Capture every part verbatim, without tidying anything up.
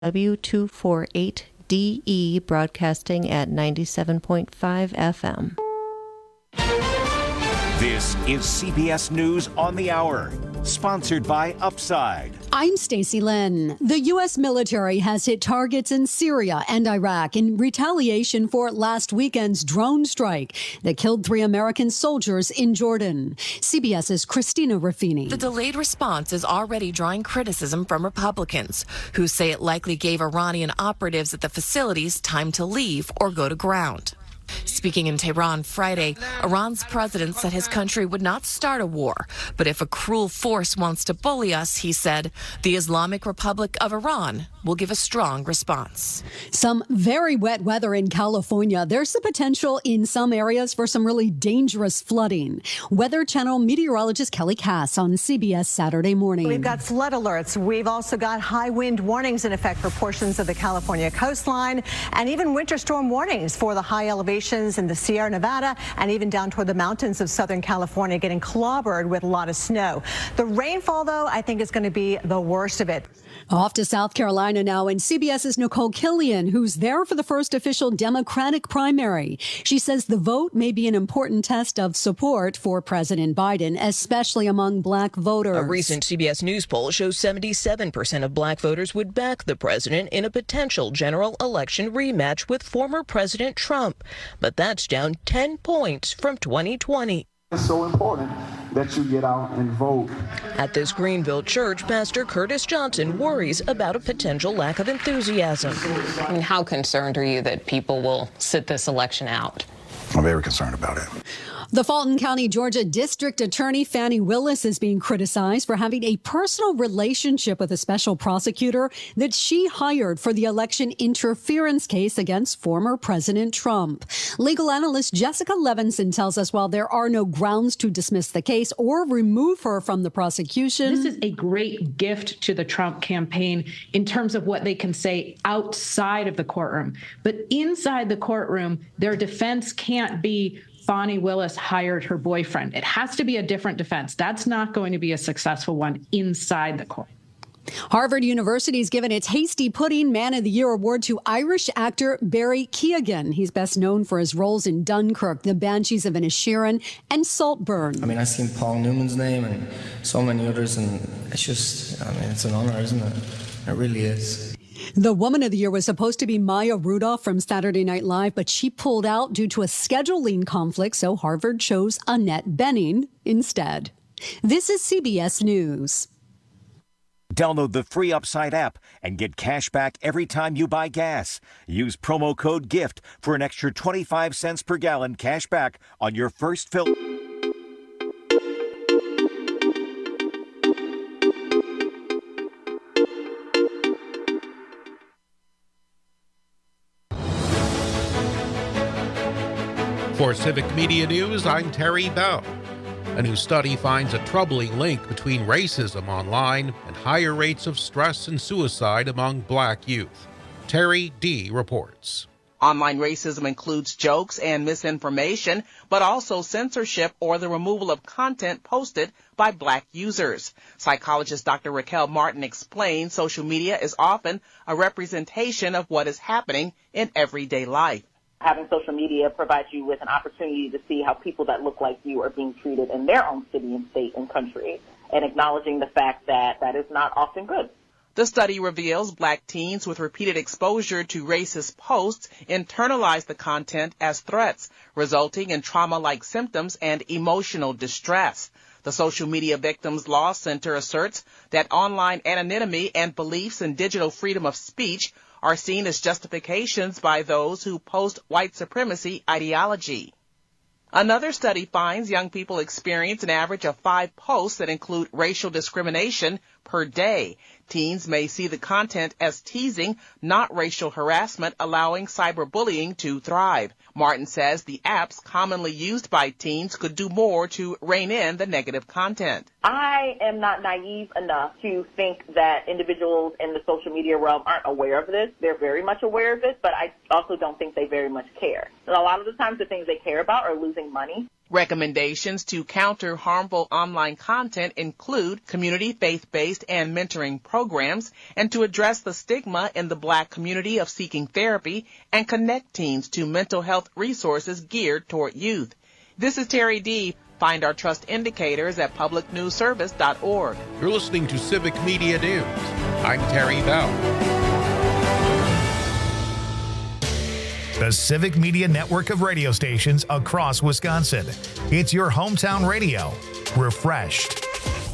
W two forty-eight D E, broadcasting at ninety-seven point five F M. This is C B S News on the Hour, sponsored by Upside. I'm Stacey Lynn. The U S military has hit targets in Syria and Iraq in retaliation for last weekend's drone strike that killed three American soldiers in Jordan. CBS's Christina Ruffini. The delayed response is already drawing criticism from Republicans, who say it likely gave Iranian operatives at the facilities time to leave or go to ground. Speaking in Tehran Friday, Iran's president said his country would not start a war, but if a cruel force wants to bully us, he said, the Islamic Republic of Iran will give a strong response. Some very wet weather in California. There's the potential in some areas for some really dangerous flooding. Weather Channel meteorologist Kelly Cass on C B S Saturday Morning. We've got flood alerts. We've also got high wind warnings in effect for portions of the California coastline, and even winter storm warnings for the high elevations in the Sierra Nevada and even down toward the mountains of Southern California, getting clobbered with a lot of snow. The rainfall, though, I think is going to be the worst of it. Off to South Carolina now, and CBS's Nicole Killian, who's there for the first official Democratic primary. She says the vote may be an important test of support for President Biden, especially among black voters. A recent C B S News poll shows seventy-seven percent of black voters would back the president in a potential general election rematch with former President Trump. But that's down ten points from twenty twenty. It's so important that you get out and vote. At this Greenville church, Pastor Curtis Johnson worries about a potential lack of enthusiasm. I mean, how concerned are you that people will sit this election out? I'm very concerned about it. The Fulton County, Georgia District Attorney Fani Willis is being criticized for having a personal relationship with a special prosecutor that she hired for the election interference case against former President Trump. Legal analyst Jessica Levinson tells us while there are no grounds to dismiss the case or remove her from the prosecution, this is a great gift to the Trump campaign in terms of what they can say outside of the courtroom. But inside the courtroom, their defense can't be Fani Willis hired her boyfriend. It has to be a different defense. That's not going to be a successful one inside the court. Harvard University has given its Hasty Pudding Man of the Year award to Irish actor Barry Keoghan. He's best known for his roles in Dunkirk, The Banshees of Inisherin, and Saltburn. I mean, I've seen Paul Newman's name and so many others, and it's just, I mean, it's an honor, isn't it? It really is. The Woman of the Year was supposed to be Maya Rudolph from Saturday Night Live, but she pulled out due to a scheduling conflict, so Harvard chose Annette Bening instead. This is C B S News. Download the free Upside app and get cash back every time you buy gas. Use promo code GIFT for an extra twenty-five cents per gallon cash back on your first fill. For Civic Media News, I'm Terry Bell. A new study finds a troubling link between racism online and higher rates of stress and suicide among black youth. Terry D. reports. Online racism includes jokes and misinformation, but also censorship or the removal of content posted by black users. Psychologist Doctor Raquel Martin explains social media is often a representation of what is happening in everyday life. Having social media provides you with an opportunity to see how people that look like you are being treated in their own city and state and country, and acknowledging the fact that that is not often good. The study reveals black teens with repeated exposure to racist posts internalize the content as threats, resulting in trauma-like symptoms and emotional distress. The Social Media Victims Law Center asserts that online anonymity and beliefs in digital freedom of speech are seen as justifications by those who post white supremacy ideology. Another study finds young people experience an average of five posts that include racial discrimination per day. Teens may see the content as teasing, not racial harassment, allowing cyberbullying to thrive. Martin says the apps commonly used by teens could do more to rein in the negative content. I am not naive enough to think that individuals in the social media realm aren't aware of this. They're very much aware of this, but I also don't think they very much care. And a lot of the times the things they care about are losing money. Recommendations to counter harmful online content include community faith-based and mentoring programs, and to address the stigma in the Black community of seeking therapy and connect teens to mental health resources geared toward youth. This is Terry D. Find our trust indicators at public news service dot org. You're listening to Civic Media News. I'm Terry Bell. The Civic Media network of radio stations across Wisconsin. It's your hometown radio. Refreshed.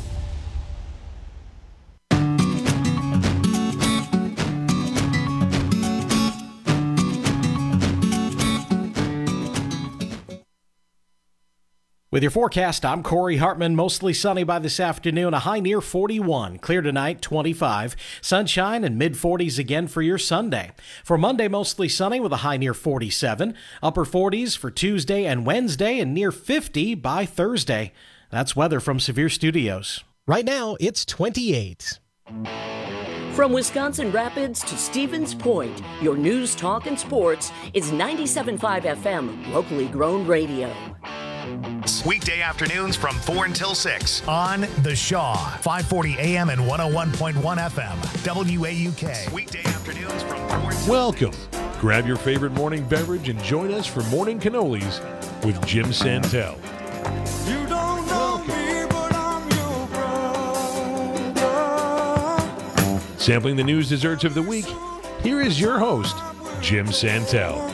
With your forecast, I'm Corey Hartman. Mostly sunny by this afternoon, a high near forty-one. Clear tonight, twenty-five. Sunshine and mid forties again for your Sunday. For Monday, mostly sunny with a high near forty-seven. Upper forties for Tuesday and Wednesday, and near fifty by Thursday. That's weather from Severe Studios. Right now, it's twenty-eight. From Wisconsin Rapids to Stevens Point, your news, talk, and sports is ninety-seven point five F M, locally grown radio. Weekday afternoons from four until six on The Shaw, five forty A M and one oh one point one F M, W A U K. Weekday afternoons from four until Welcome. Grab your favorite morning beverage and join us for Morning Cannolis with Jim Santel. You don't know me, but I'm your brother. Sampling the news desserts of the week, here is your host, Jim Santel.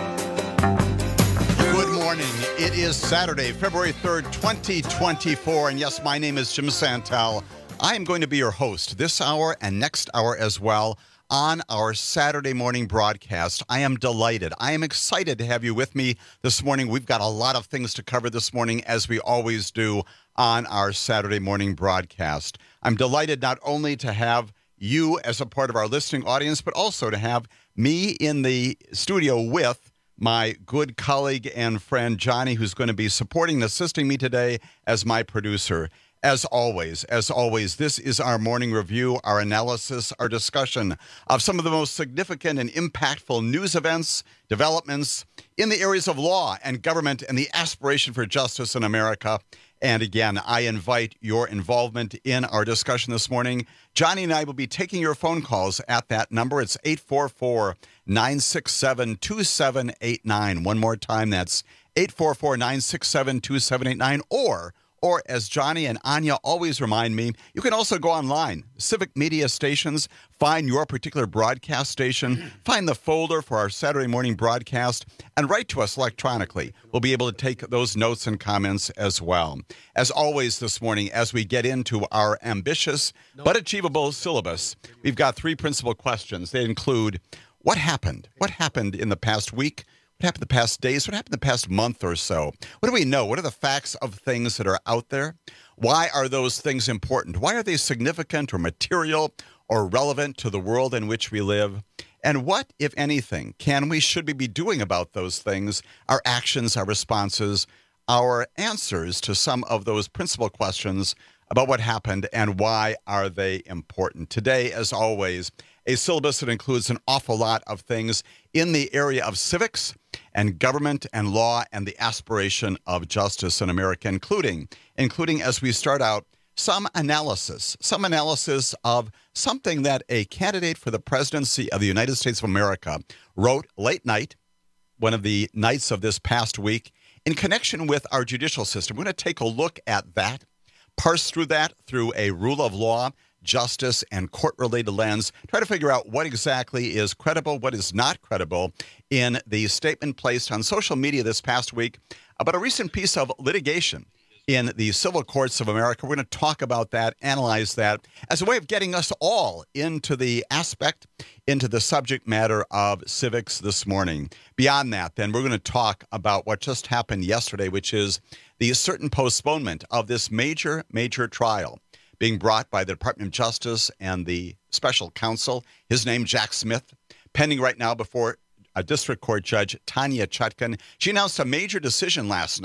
It is Saturday, February third, twenty twenty-four, and yes, my name is Jim Santel. I am going to be your host this hour and next hour as well on our Saturday morning broadcast. I am delighted. I am excited to have you with me this morning. We've got a lot of things to cover this morning, as we always do on our Saturday morning broadcast. I'm delighted not only to have you as a part of our listening audience, but also to have me in the studio with my good colleague and friend, Johnny, who's going to be supporting and assisting me today as my producer. As always, as always, this is our morning review, our analysis, our discussion of some of the most significant and impactful news events, developments in the areas of law and government and the aspiration for justice in America. And again, I invite your involvement in our discussion this morning. Johnny and I will be taking your phone calls at that number. It's eight four four, nine six seven, two seven eight nine. One more time, that's eight four four, nine six seven, two seven eight nine. Or, or as Johnny and Anya always remind me, you can also go online, Civic Media Stations, find your particular broadcast station, find the folder for our Saturday morning broadcast, and write to us electronically. We'll be able to take those notes and comments as well. As always this morning, as we get into our ambitious but achievable syllabus, we've got three principal questions. They include, what happened? What happened in the past week? What happened the past days? What happened the past month or so? What do we know? What are the facts of things that are out there? Why are those things important? Why are they significant or material or relevant to the world in which we live? And what, if anything, can we, should we be doing about those things, our actions, our responses, our answers to some of those principal questions about what happened and why are they important? Today, as always, a syllabus that includes an awful lot of things in the area of civics and government and law and the aspiration of justice in America, including, including as we start out, some analysis, some analysis of something that a candidate for the presidency of the United States of America wrote late night, one of the nights of this past week, in connection with our judicial system. We're going to take a look at that, parse through that through a rule of law, justice, and court-related lens, try to figure out what exactly is credible, what is not credible in the statement placed on social media this past week about a recent piece of litigation in the civil courts of America. We're going to talk about that, analyze that, as a way of getting us all into the aspect, into the subject matter of civics this morning. Beyond that, then, we're going to talk about what just happened yesterday, which is the certain postponement of this major, major trial being brought by the Department of Justice and the special counsel, his name Jack Smith, pending right now before a district court judge, Tanya Chutkan. She announced a major decision last night,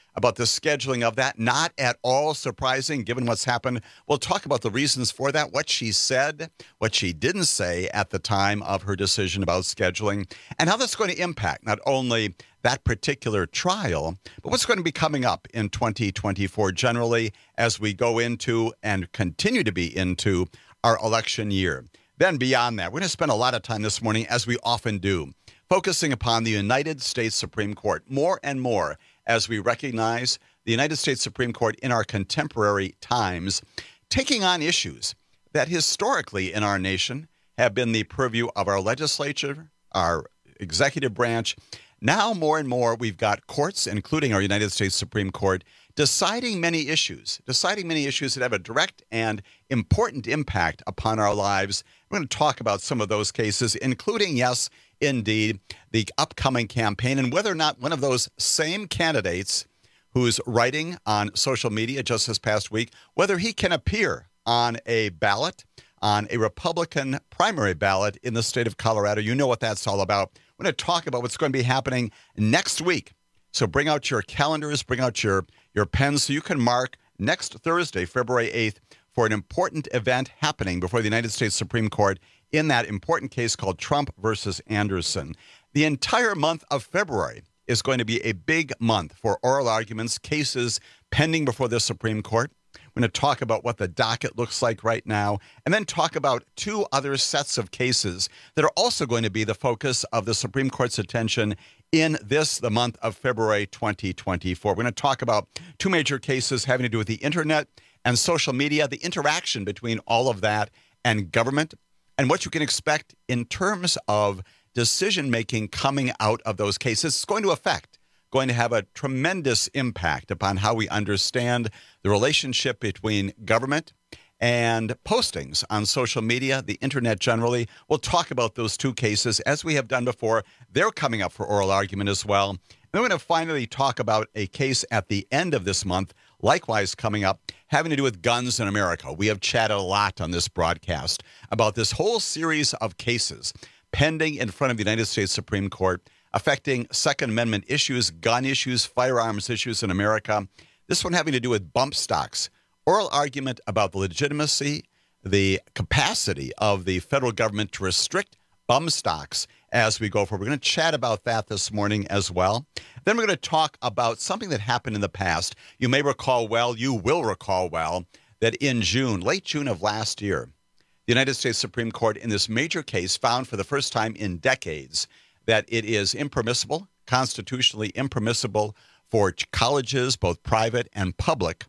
about the scheduling of that. Not at all surprising, given what's happened. We'll talk about the reasons for that, what she said, what she didn't say at the time of her decision about scheduling, and how that's going to impact not only that particular trial, but what's going to be coming up in twenty twenty-four generally as we go into and continue to be into our election year. Then beyond that, we're going to spend a lot of time this morning, as we often do, focusing upon the United States Supreme Court more and more as we recognize the United States Supreme Court in our contemporary times, taking on issues that historically in our nation have been the purview of our legislature, our executive branch. Now, more and more, we've got courts, including our United States Supreme Court, deciding many issues, deciding many issues that have a direct and important impact upon our lives. We're going to talk about some of those cases, including, yes, indeed, the upcoming campaign and whether or not one of those same candidates who's writing on social media just this past week, whether he can appear on a ballot, on a Republican primary ballot in the state of Colorado. You know what that's all about. We're going to talk about what's going to be happening next week. So bring out your calendars, bring out your, your pens so you can mark next Thursday, February eighth, for an important event happening before the United States Supreme Court in that important case called Trump versus Anderson. The entire month of February is going to be a big month for oral arguments, cases pending before the Supreme Court. We're going to talk about what the docket looks like right now, and then talk about two other sets of cases that are also going to be the focus of the Supreme Court's attention in this, the month of February twenty twenty-four. We're going to talk about two major cases having to do with the internet and social media, the interaction between all of that and government, and what you can expect in terms of decision-making coming out of those cases. It's going to affect, going to have a tremendous impact upon how we understand the relationship between government and postings on social media, the internet generally. We'll talk about those two cases as we have done before. They're coming up for oral argument as well. And we're going to finally talk about a case at the end of this month, likewise coming up, having to do with guns in America. We have chatted a lot on this broadcast about this whole series of cases pending in front of the United States Supreme Court affecting Second Amendment issues, gun issues, firearms issues in America. This one having to do with bump stocks. Oral argument about the legitimacy, the capacity of the federal government to restrict bump stocks as we go forward. We're going to chat about that this morning as well. Then we're going to talk about something that happened in the past. You may recall well, you will recall well, that in June, late June of last year, the United States Supreme Court in this major case found for the first time in decades that it is impermissible, constitutionally impermissible for colleges, both private and public,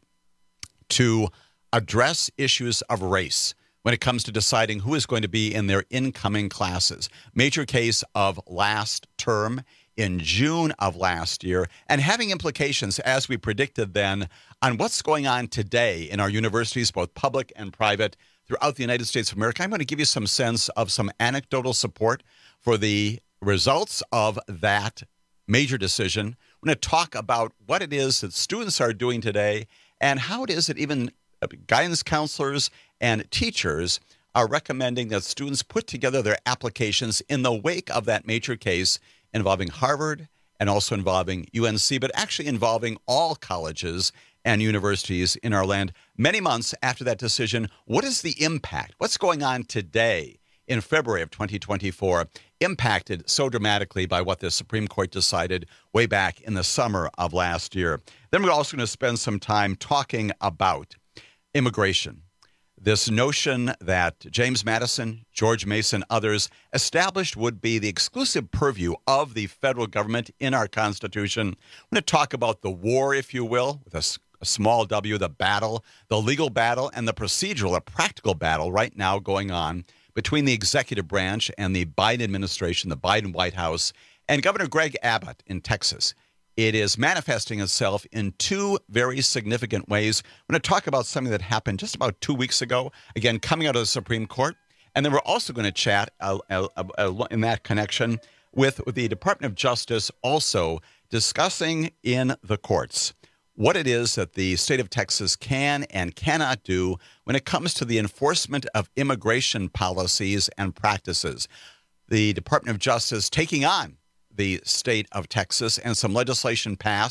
to address issues of race when it comes to deciding who is going to be in their incoming classes. Major case of last term in June of last year, and having implications, as we predicted then, on what's going on today in our universities, both public and private, throughout the United States of America. I'm going to give you some sense of some anecdotal support for the results of that major decision. We're going to talk about what it is that students are doing today and how it is that even guidance counselors and teachers are recommending that students put together their applications in the wake of that major case involving Harvard and also involving U N C, but actually involving all colleges and universities in our land. Many months after that decision, what is the impact? What's going on today in February of twenty twenty-four, impacted so dramatically by what the Supreme Court decided way back in the summer of last year? Then we're also going to spend some time talking about immigration. This notion that James Madison, George Mason, others established would be the exclusive purview of the federal government in our Constitution. I'm going to talk about the war, if you will, with a, a small w, the battle, the legal battle, and the procedural, a practical battle right now going on between the executive branch and the Biden administration, the Biden White House, and Governor Greg Abbott in Texas. It is manifesting itself in two very significant ways. We're going to talk about something that happened just about two weeks ago, again, coming out of the Supreme Court. And then we're also going to chat uh, uh, uh, in that connection with the Department of Justice also discussing in the courts what it is that the state of Texas can and cannot do when it comes to the enforcement of immigration policies and practices. The Department of Justice taking on the state of Texas and some legislation passed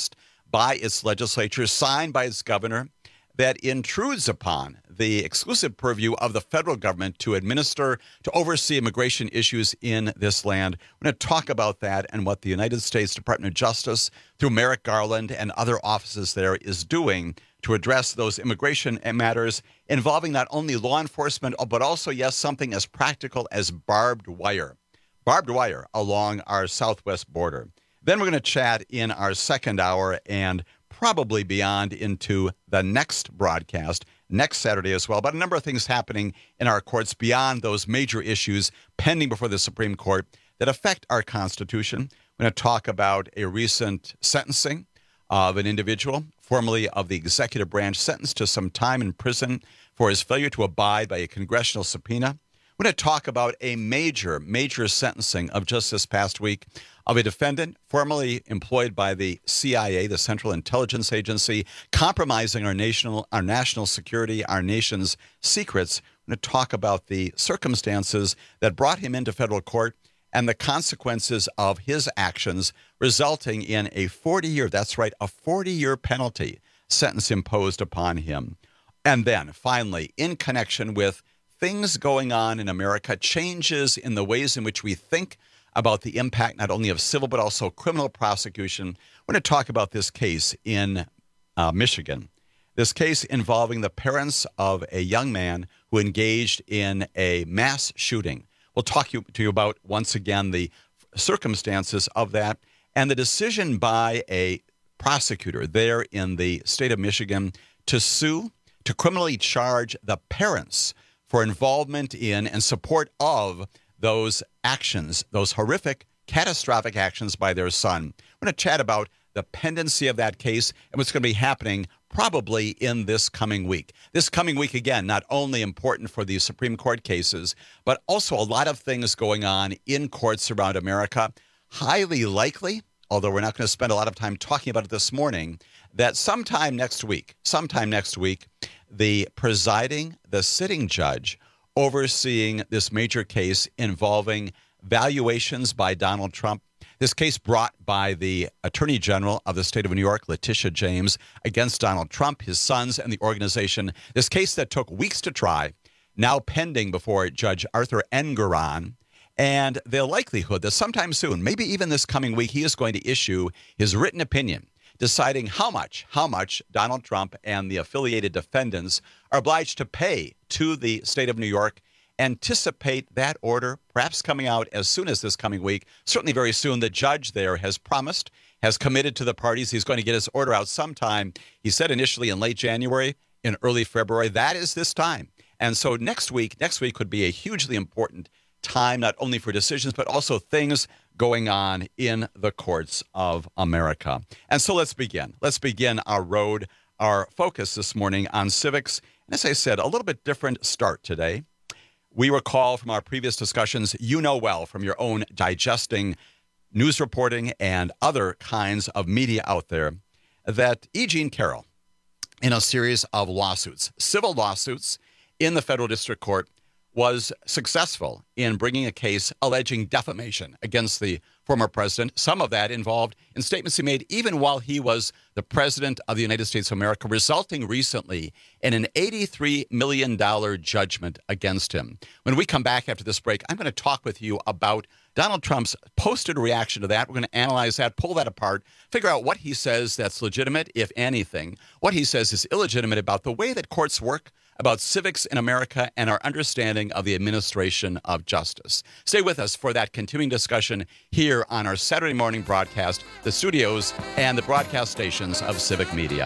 by its legislature, signed by its governor, that intrudes upon the exclusive purview of the federal government to administer, to oversee immigration issues in this land. We're going to talk about that and what the United States Department of Justice, through Merrick Garland and other offices there, is doing to address those immigration matters involving not only law enforcement, but also, yes, something as practical as barbed wire. Barbed wire along our southwest border. Then we're going to chat in our second hour and probably beyond into the next broadcast next Saturday as well, about a number of things happening in our courts beyond those major issues pending before the Supreme Court that affect our Constitution. We're going to talk about a recent sentencing of an individual, formerly of the executive branch, sentenced to some time in prison for his failure to abide by a congressional subpoena. We're going to talk about a major, major sentencing of just this past week of a defendant formerly employed by the C I A, the Central Intelligence Agency, compromising our national, our national security, our nation's secrets. We're going to talk about the circumstances that brought him into federal court and the consequences of his actions, resulting in a forty-year, that's right, a forty-year penalty sentence imposed upon him. And then, finally, in connection with things going on in America, changes in the ways in which we think about the impact not only of civil but also criminal prosecution. We're going to talk about this case in uh, Michigan. This case involving the parents of a young man who engaged in a mass shooting. We'll talk you, to you about, once again, the circumstances of that and the decision by a prosecutor there in the state of Michigan to sue, to criminally charge the parents for involvement in and support of those actions, those horrific, catastrophic actions by their son. We're going to chat about the pendency of that case and what's going to be happening probably in this coming week. This coming week, again, not only important for these Supreme Court cases, but also a lot of things going on in courts around America. Highly likely, although we're not going to spend a lot of time talking about it this morning, that sometime next week, sometime next week, the presiding, the sitting judge overseeing this major case involving valuations by Donald Trump. This case brought by the Attorney General of the state of New York, Letitia James, against Donald Trump, his sons, and the organization. This case that took weeks to try, now pending before Judge Arthur Engoron, and the likelihood that sometime soon, maybe even this coming week, he is going to issue his written opinion deciding how much, how much Donald Trump and the affiliated defendants are obliged to pay to the state of New York. Anticipate that order perhaps coming out as soon as this coming week, certainly very soon. The judge there has promised, has committed to the parties. He's going to get his order out sometime. He said initially in late January, in early February. That is this time. And so next week, next week could be a hugely important time, not only for decisions, but also things going on in the courts of America. And so let's begin. Let's begin our road, our focus this morning on civics. And as I said, a little bit different start today. We recall from our previous discussions, you know well from your own digesting news reporting and other kinds of media out there, that E. Jean Carroll, in a series of lawsuits, civil lawsuits in the federal district court, was successful in bringing a case alleging defamation against the former president. Some of that involved in statements he made even while he was the president of the United States of America, resulting recently in an eighty-three million dollars judgment against him. When we come back after this break, I'm going to talk with you about Donald Trump's posted reaction to that. We're going to analyze that, pull that apart, figure out what he says that's legitimate, if anything, what he says is illegitimate about the way that courts work, about civics in America, and our understanding of the administration of justice. Stay with us for that continuing discussion here on our Saturday morning broadcast, the studios and the broadcast stations of Civic Media.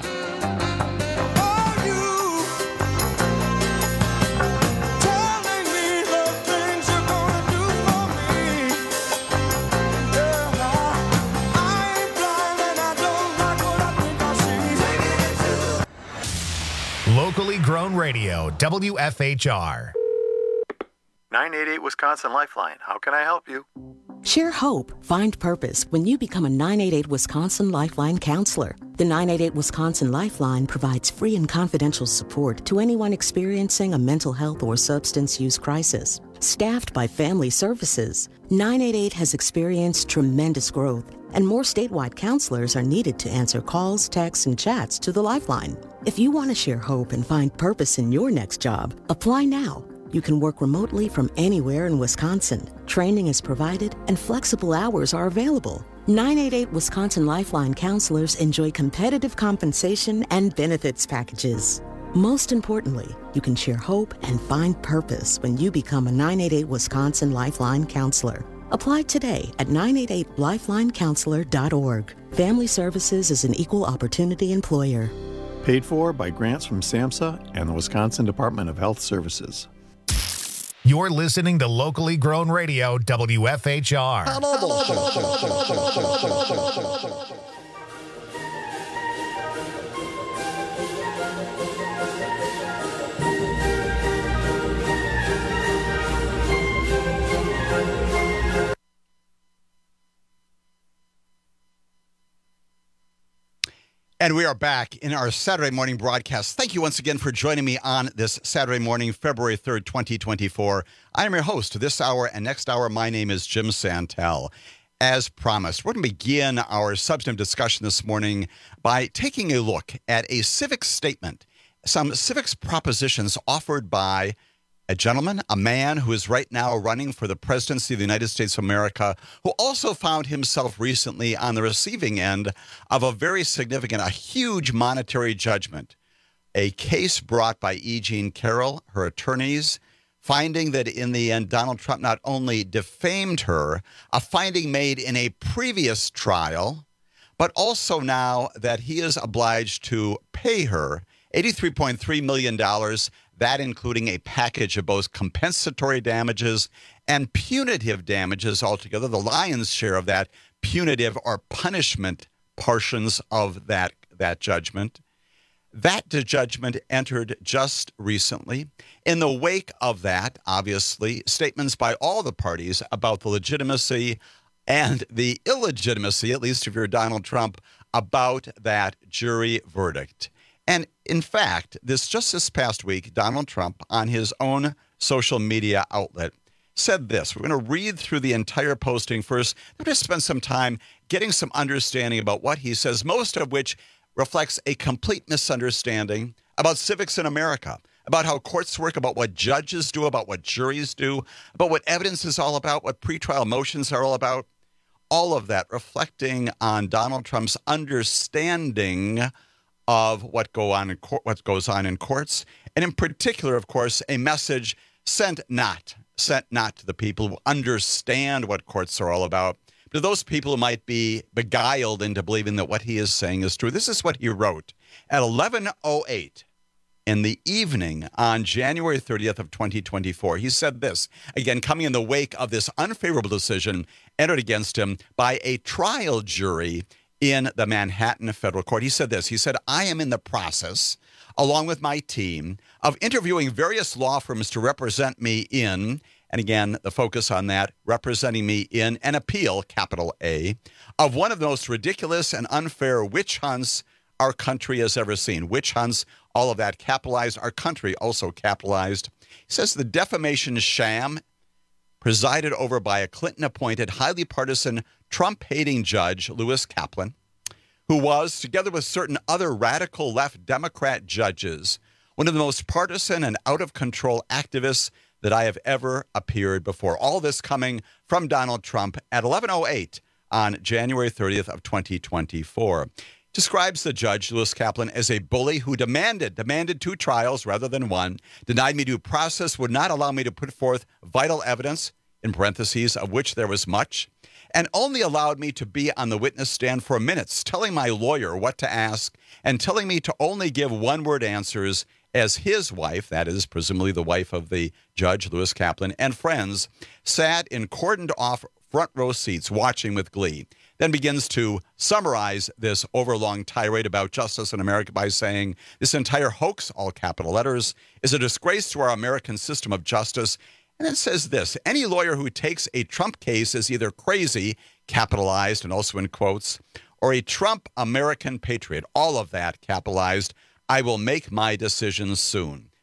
Locally grown radio, W F H R. nine eight eight Wisconsin Lifeline. How can I help you? Share hope, find purpose when you become a nine eight eight Wisconsin Lifeline counselor. The nine eight eight Wisconsin Lifeline provides free and confidential support to anyone experiencing a mental health or substance use crisis. staffed by Family Services. nine eight eight has experienced tremendous growth, and more statewide counselors are needed to answer calls, texts, and chats to the Lifeline. If you want to share hope and find purpose in your next job, apply now. You can work remotely from anywhere in Wisconsin. Training is provided and flexible hours are available. nine eight eight Wisconsin Lifeline counselors enjoy competitive compensation and benefits packages. Most importantly, you can share hope and find purpose when you become a nine eight eight Wisconsin Lifeline counselor. Apply today at nine eight eight lifeline counselor dot org. Family Services is an equal opportunity employer. Paid for by grants from SAMHSA and the Wisconsin Department of Health Services. You're listening to Locally Grown Radio, W F H R. And we are back in our Saturday morning broadcast. Thank you once again for joining me on this Saturday morning, February third, twenty twenty-four. I am your host this hour and next hour. My name is Jim Santel. As promised, we're going to begin our substantive discussion this morning by taking a look at a civics statement, some civics propositions offered by a gentleman, a man who is right now running for the presidency of the United States of America, who also found himself recently on the receiving end of a very significant, a huge monetary judgment. A case brought by E. Jean Carroll, her attorneys, finding that in the end, Donald Trump not only defamed her, a finding made in a previous trial, but also now that he is obliged to pay her eighty-three point three million dollars, that including a package of both compensatory damages and punitive damages altogether, the lion's share of that punitive or punishment portions of that, that judgment. That judgment entered just recently. In the wake of that, obviously, statements by all the parties about the legitimacy and the illegitimacy, at least if you're Donald Trump, about that jury verdict. And in fact, this just this past week, Donald Trump, on his own social media outlet, said this. We're going to read through the entire posting first. We're going to spend some time getting some understanding about what he says, most of which reflects a complete misunderstanding about civics in America, about how courts work, about what judges do, about what juries do, about what evidence is all about, what pretrial motions are all about. All of that reflecting on Donald Trump's understanding of what go on in court, what goes on in courts, and in particular, of course, a message sent not sent not to the people who understand what courts are all about, but to those people who might be beguiled into believing that what he is saying is true. This is what he wrote at eleven oh eight in the evening on January thirtieth of twenty twenty-four. He said this, again, coming in the wake of this unfavorable decision entered against him by a trial jury in the Manhattan federal court. He said this, he said, I am in the process, along with my team, of interviewing various law firms to represent me in, and again, the focus on that, representing me in an appeal, capital A, of one of the most ridiculous and unfair witch hunts our country has ever seen. Witch hunts, all of that capitalized, our country also capitalized. He says the defamation sham presided over by a Clinton-appointed, highly partisan, Trump-hating judge, Lewis Kaplan, who was, together with certain other radical left Democrat judges, one of the most partisan and out-of-control activists that I have ever appeared before. All this coming from Donald Trump at eleven oh eight on January thirtieth of twenty twenty-four. Describes the judge, Lewis Kaplan, as a bully who demanded, demanded two trials rather than one, denied me due process, would not allow me to put forth vital evidence, in parentheses, of which there was much, and only allowed me to be on the witness stand for minutes, telling my lawyer what to ask and telling me to only give one-word answers as his wife, that is presumably the wife of the judge, Lewis Kaplan, and friends sat in cordoned-off front row seats watching with glee. Then begins to summarize this overlong tirade about justice in America by saying, this entire hoax, all capital letters, is a disgrace to our American system of justice. And it says this, any lawyer who takes a Trump case is either crazy, capitalized and also in quotes, or a Trump American patriot, all of that capitalized. I will make my decisions soon.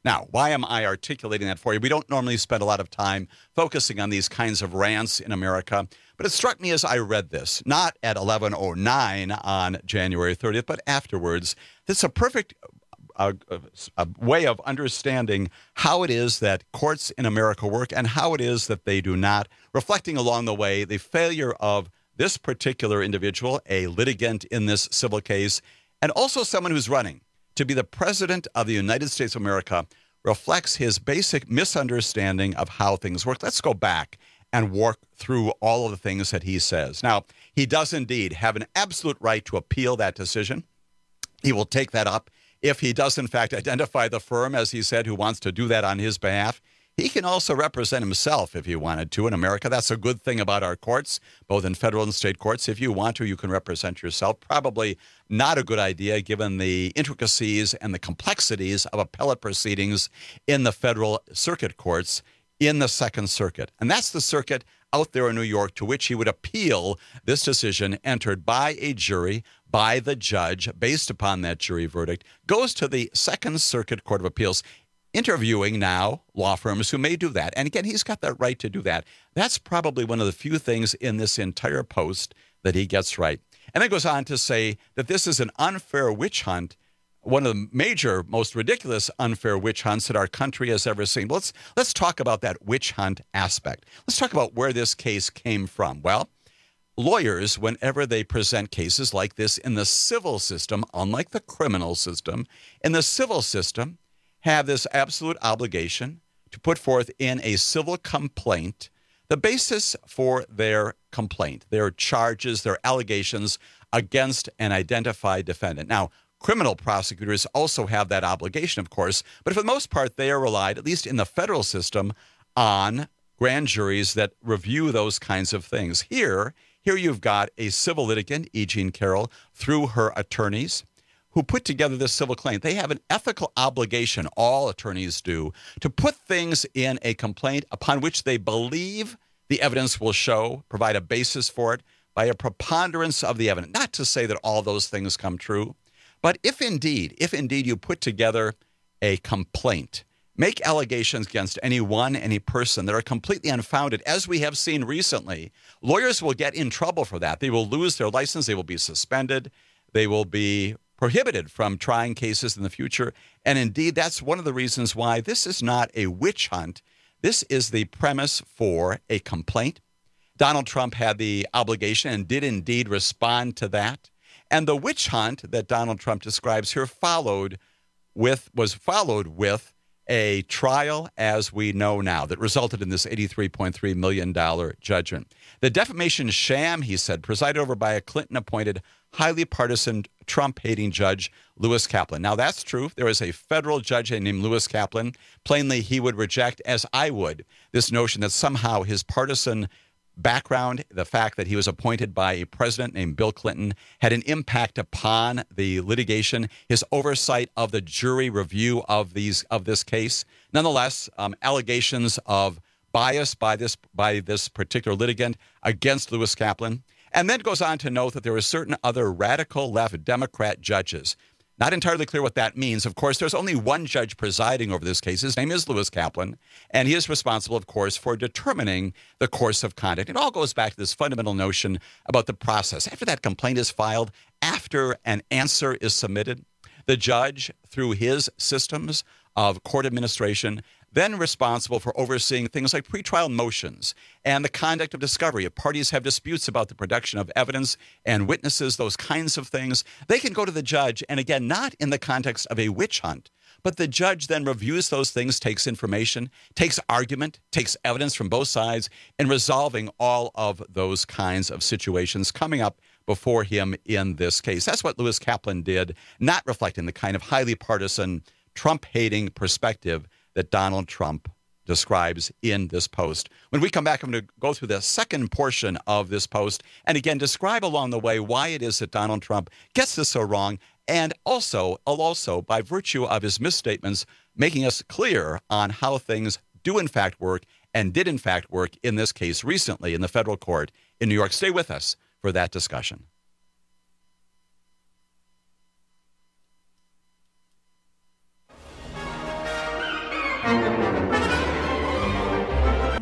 Now, why am I articulating that for you? We don't normally spend a lot of time focusing on these kinds of rants in America, but it struck me as I read this, not at eleven oh nine on January thirtieth, but afterwards. This is a perfect uh, a way of understanding how it is that courts in America work and how it is that they do not, reflecting along the way the failure of this particular individual, a litigant in this civil case, and also someone who's running to be the president of the United States of America, reflects his basic misunderstanding of how things work. Let's go back and work through all of the things that he says. Now, he does indeed have an absolute right to appeal that decision. He will take that up. If he does, in fact, identify the firm, as he said, who wants to do that on his behalf, he can also represent himself if he wanted to in America. That's a good thing about our courts, both in federal and state courts. If you want to, you can represent yourself. Probably not a good idea given the intricacies and the complexities of appellate proceedings in the federal circuit courts in the Second Circuit. And that's the circuit out there in New York to which he would appeal this decision entered by a jury, by the judge, based upon that jury verdict, goes to the Second Circuit Court of Appeals, interviewing now law firms who may do that. And again, he's got that right to do that. That's probably one of the few things in this entire post that he gets right. And then goes on to say that this is an unfair witch hunt, one of the major, most ridiculous unfair witch hunts that our country has ever seen. Let's, let's talk about that witch hunt aspect. Let's talk about where this case came from. Well, lawyers, whenever they present cases like this in the civil system, unlike the criminal system, in the civil system, have this absolute obligation to put forth in a civil complaint the basis for their complaint, their charges, their allegations against an identified defendant. Now, criminal prosecutors also have that obligation, of course, but for the most part, they are relied, at least in the federal system, on grand juries that review those kinds of things. Here, here you've got a civil litigant, E. Jean Carroll, through her attorneys, who put together this civil claim. They have an ethical obligation, all attorneys do, to put things in a complaint upon which they believe the evidence will show, provide a basis for it by a preponderance of the evidence. Not to say that all those things come true, but if indeed, if indeed you put together a complaint, make allegations against any one, any person that are completely unfounded, as we have seen recently, lawyers will get in trouble for that. They will lose their license. They will be suspended. They will be prohibited from trying cases in the future. And indeed, that's one of the reasons why this is not a witch hunt. This is the premise for a complaint. Donald Trump had the obligation and did indeed respond to that. And the witch hunt that Donald Trump describes here followed with was followed with a trial, as we know now, that resulted in this eighty-three point three million dollars judgment. The defamation sham, he said, presided over by a Clinton-appointed, highly partisan, Trump-hating judge, Lewis Kaplan. Now, that's true. There is a federal judge named Lewis Kaplan. Plainly, he would reject, as I would, this notion that somehow his partisan background, the fact that he was appointed by a president named Bill Clinton, had an impact upon the litigation, his oversight of the jury review of these of this case. Nonetheless, um, allegations of bias by this by this particular litigant against Lewis Kaplan, and then goes on to note that there were certain other radical left Democrat judges. Not entirely clear what that means. Of course, there's only one judge presiding over this case. His name is Lewis Kaplan, and he is responsible, of course, for determining the course of conduct. It all goes back to this fundamental notion about the process. After that complaint is filed, after an answer is submitted, the judge, through his systems of court administration, then responsible for overseeing things like pretrial motions and the conduct of discovery. If parties have disputes about the production of evidence and witnesses, those kinds of things, they can go to the judge, and again, not in the context of a witch hunt, but the judge then reviews those things, takes information, takes argument, takes evidence from both sides, in resolving all of those kinds of situations coming up before him in this case. That's what Lewis Kaplan did, not reflecting the kind of highly partisan, Trump-hating perspective that Donald Trump describes in this post. When we come back, I'm going to go through the second portion of this post and again describe along the way why it is that Donald Trump gets this so wrong, and also, also by virtue of his misstatements, making us clear on how things do in fact work and did in fact work in this case recently in the federal court in New York. Stay with us for that discussion.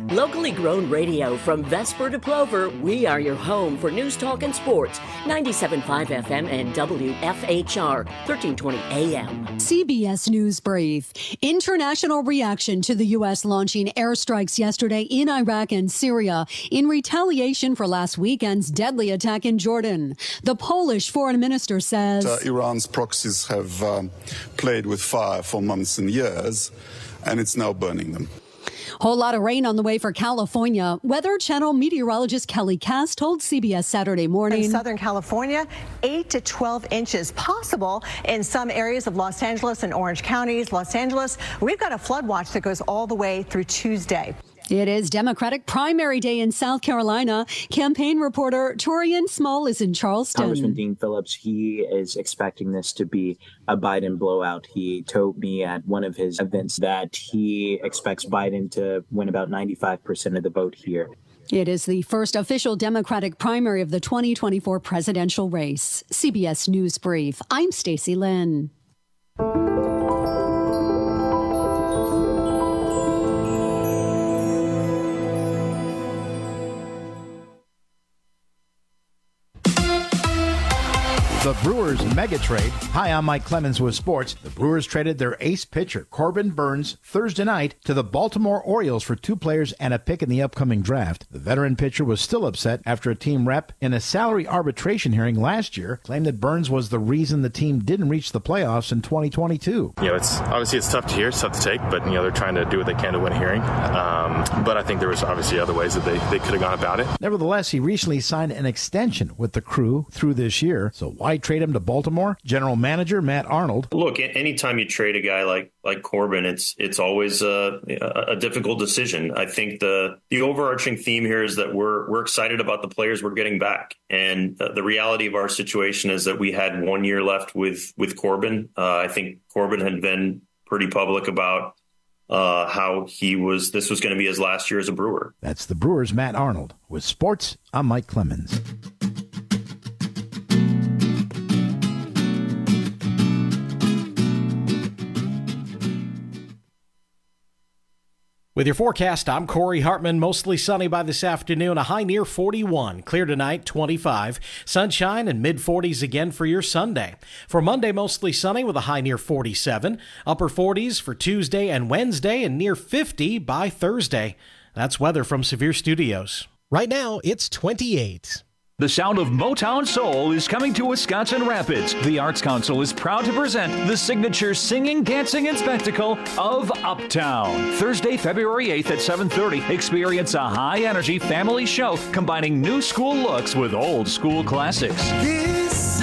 Locally grown radio from Vesper to Plover, we are your home for news, talk, and sports. ninety-seven point five F M and W F H R, thirteen twenty A M. C B S News Brief. International reaction to the U S launching airstrikes yesterday in Iraq and Syria in retaliation for last weekend's deadly attack in Jordan. The Polish foreign minister says uh, Iran's proxies have um, played with fire for months and years, and it's now burning them. Whole lot of rain on the way for California. Weather Channel meteorologist Kelly Cass told C B S Saturday Morning. In Southern California, eight to twelve inches possible in some areas of Los Angeles and Orange counties. Los Angeles, we've got a flood watch that goes all the way through Tuesday. It is Democratic primary day in South Carolina. Campaign reporter Torian Small is in Charleston. Congressman Dean Phillips, he is expecting this to be a Biden blowout. He told me at one of his events that he expects Biden to win about ninety-five percent of the vote here. It is the first official Democratic primary of the twenty twenty-four presidential race. C B S News Brief. I'm Stacey Lynn. The Brewers mega trade. Hi, I'm Mike Clemens with sports. The Brewers traded their ace pitcher, Corbin Burnes, Thursday night to the Baltimore Orioles for two players and a pick in the upcoming draft. The veteran pitcher was still upset after a team rep in a salary arbitration hearing last year claimed that Burnes was the reason the team didn't reach the playoffs in twenty twenty-two. You know, it's obviously it's tough to hear, it's tough to take, but you know they're trying to do what they can to win a hearing. Um, but I think there was obviously other ways that they, they could have gone about it. Nevertheless, he recently signed an extension with the Crew through this year. So why trade him to Baltimore? General Manager Matt Arnold. Look, anytime you trade a guy like like Corbin, it's it's always a, a difficult decision. I think the the overarching theme here is that we're we're excited about the players we're getting back, and the reality of our situation is that we had one year left with with Corbin. Uh, I think Corbin had been pretty public about uh, how he was. This was going to be his last year as a Brewer. That's the Brewers' Matt Arnold. With sports, I'm Mike Clemens. With your forecast, I'm Corey Hartman. Mostly sunny by this afternoon, a high near forty-one. Clear tonight, twenty-five. Sunshine and mid forties again for your Sunday. For Monday, mostly sunny with a high near forty-seven. Upper forties for Tuesday and Wednesday, and near fifty by Thursday. That's weather from Severe Studios. Right now, it's twenty-eight. The sound of Motown Soul is coming to Wisconsin Rapids. The Arts Council is proud to present the signature singing, dancing, and spectacle of Uptown. Thursday, February eighth at seven thirty, experience a high-energy family show combining new school looks with old school classics. This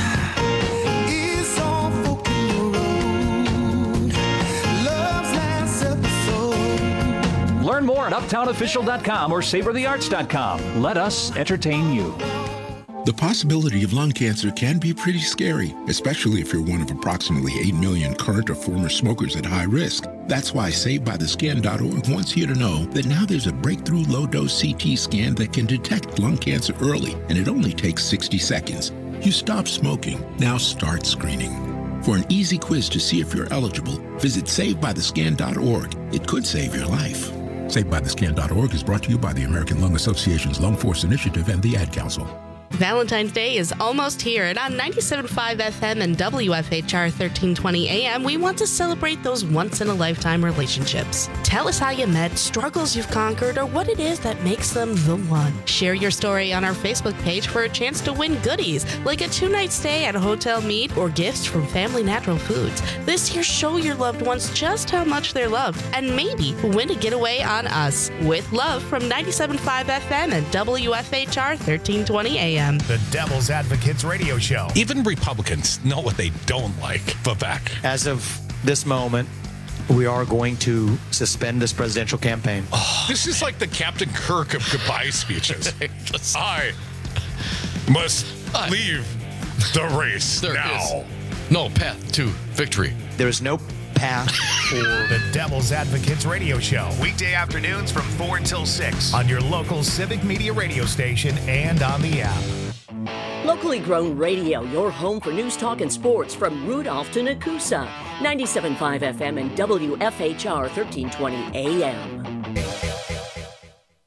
is all folk in the road. Love's last episode. Learn more at uptown official dot com or savor the arts dot com. Let us entertain you. The possibility of lung cancer can be pretty scary, especially if you're one of approximately eight million current or former smokers at high risk. That's why Saved By The Scan dot org wants you to know that now there's a breakthrough low-dose C T scan that can detect lung cancer early, and it only takes sixty seconds. You stop smoking, now start screening. For an easy quiz to see if you're eligible, visit Saved By The Scan dot org. It could save your life. Saved By The Scan dot org is brought to you by the American Lung Association's Lung Force Initiative and the Ad Council. Valentine's Day is almost here, and on ninety-seven point five F M and W F H R thirteen twenty A M, we want to celebrate those once-in-a-lifetime relationships. Tell us how you met, struggles you've conquered, or what it is that makes them the one. Share your story on our Facebook page for a chance to win goodies, like a two-night stay at a hotel meet or gifts from Family Natural Foods. This year, show your loved ones just how much they're loved, and maybe win a getaway on us. With love from ninety-seven point five F M and W F H R thirteen twenty A M. The Devil's Advocates Radio Show. Even Republicans know what they don't like. Vivek. As of this moment, we are going to suspend this presidential campaign. Oh, this is like the Captain Kirk of goodbye speeches. I must leave the race there now. Is no path to victory. There is no path for the Devil's Advocates Radio Show. Weekday afternoons from four until six on your local Civic Media radio station and on the app. Locally grown radio, your home for news, talk, and sports from Rudolph to Nakusa. ninety-seven point five F M and W F H R thirteen twenty A M.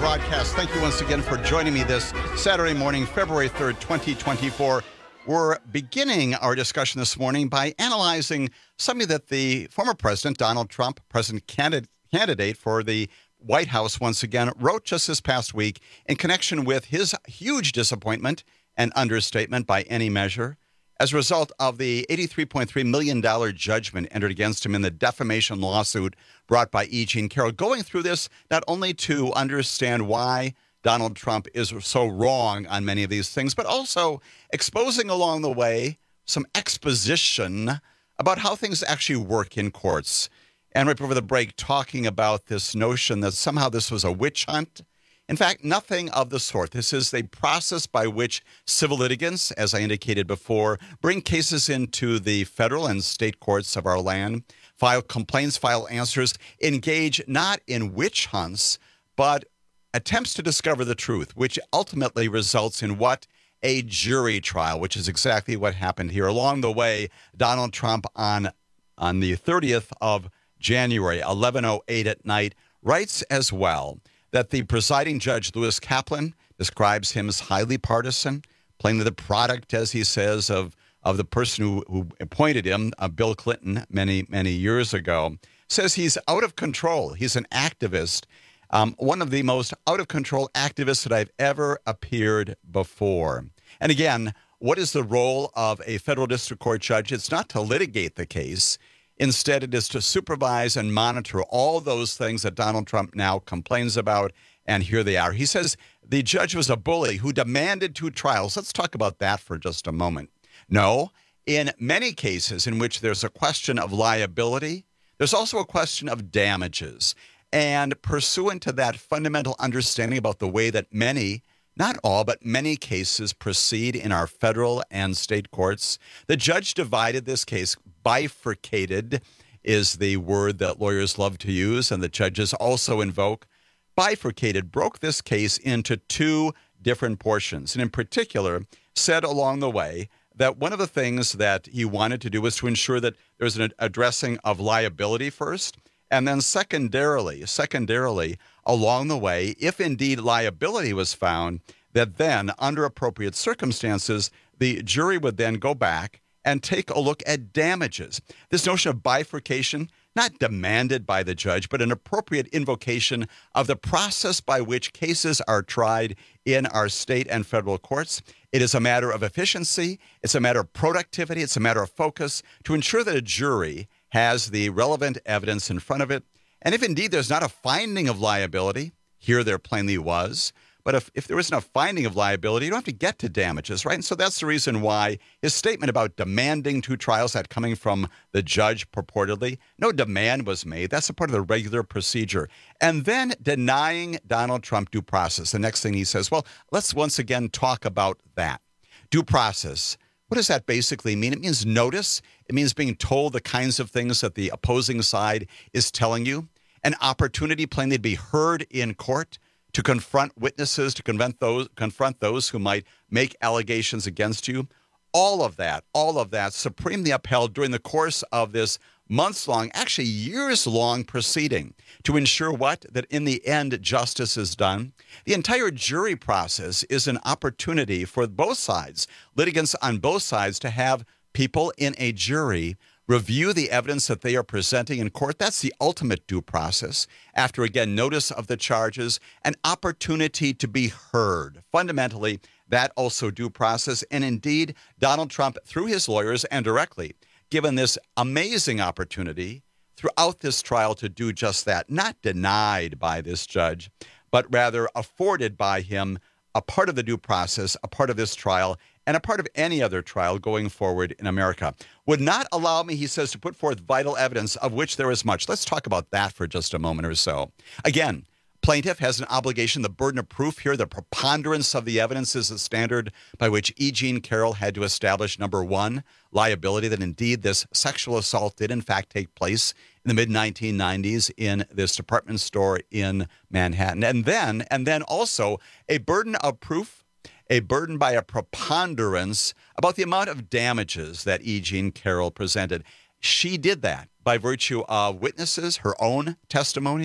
broadcast. Thank you once again for joining me this Saturday morning, February third, twenty twenty-four. We're beginning our discussion this morning by analyzing something that the former president, Donald Trump, president candidate, candidate for the White House once again, wrote just this past week in connection with his huge disappointment and understatement by any measure as a result of the eighty-three point three million dollars judgment entered against him in the defamation lawsuit brought by E. Jean Carroll. Going through this not only to understand why Donald Trump is so wrong on many of these things, but also exposing along the way some exposition about how things actually work in courts. And right before the break, talking about this notion that somehow this was a witch hunt. In fact, nothing of the sort. This is a process by which civil litigants, as I indicated before, bring cases into the federal and state courts of our land, file complaints, file answers, engage not in witch hunts, but attempts to discover the truth, which ultimately results in what? A jury trial, which is exactly what happened here. Along the way, Donald Trump on, on the thirtieth of January, eleven oh eight at night, writes as well that the presiding judge, Lewis Kaplan, describes him as highly partisan, plainly the product, as he says, of, of the person who, who appointed him, uh, Bill Clinton, many, many years ago, says he's out of control. He's an activist, um, one of the most out-of-control activists that I've ever appeared before. And again, what is the role of a federal district court judge? It's not to litigate the case. Instead, it is to supervise and monitor all those things that Donald Trump now complains about, and here they are. He says the judge was a bully who demanded two trials. Let's talk about that for just a moment. No, in many cases in which there's a question of liability, there's also a question of damages. And pursuant to that fundamental understanding about the way that many, not all, but many cases proceed in our federal and state courts, the judge divided this case. Bifurcated is the word that lawyers love to use, and the judges also invoke. Bifurcated, broke this case into two different portions, and in particular said along the way that one of the things that he wanted to do was to ensure that there was an addressing of liability first, and then secondarily, secondarily along the way, if indeed liability was found, that then under appropriate circumstances, the jury would then go back and take a look at damages. This notion of bifurcation, not demanded by the judge, but an appropriate invocation of the process by which cases are tried in our state and federal courts. It is a matter of efficiency. It's a matter of productivity. It's a matter of focus to ensure that a jury has the relevant evidence in front of it. And if indeed there's not a finding of liability, here there plainly was, but if, if there isn't a finding of liability, you don't have to get to damages, right? And so that's the reason why his statement about demanding two trials, that coming from the judge purportedly, no demand was made. That's a part of the regular procedure. And then denying Donald Trump due process. The next thing he says, well, let's once again talk about that. Due process. What does that basically mean? It means notice. It means being told the kinds of things that the opposing side is telling you. An opportunity plainly to be heard in court, to confront witnesses, to confront those, confront those who might make allegations against you. All of that, all of that supremely upheld during the course of this months-long, actually years-long proceeding to ensure what? That in the end, justice is done. The entire jury process is an opportunity for both sides, litigants on both sides, to have people in a jury review the evidence that they are presenting in court. That's the ultimate due process. After, again, notice of the charges, an opportunity to be heard. Fundamentally, that also due process. And indeed, Donald Trump, through his lawyers and directly, given this amazing opportunity throughout this trial to do just that, not denied by this judge, but rather afforded by him a part of the due process, a part of this trial, and a part of any other trial going forward in America. Would not allow me, he says, to put forth vital evidence of which there is much. Let's talk about that for just a moment or so. Again, plaintiff has an obligation, the burden of proof here, the preponderance of the evidence is the standard by which E. Jean Carroll had to establish, number one, liability, that indeed this sexual assault did in fact take place in the mid nineteen nineties in this department store in Manhattan. And then, and then also a burden of proof, a burden by a preponderance about the amount of damages that E. Jean Carroll presented. She did that by virtue of witnesses, her own testimony,